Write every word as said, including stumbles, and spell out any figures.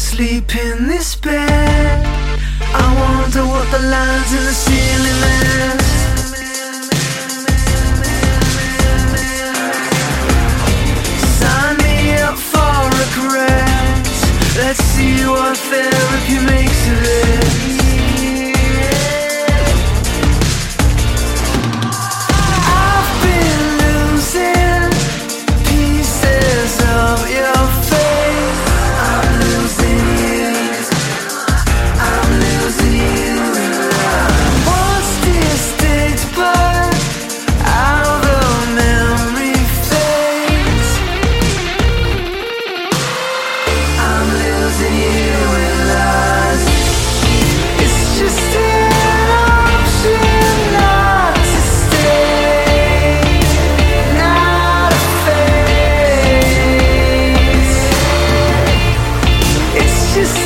sleep in this bed. I wonder what the lines in the ceiling is. Sign me up for regrets. Let's see what therapy makes of it. I've been losing pieces of your face. I'm losing you. I'm losing you. What's this takes blood out of memory fades. I'm losing you in lies. It's just an option not to stay, not a phase. It's just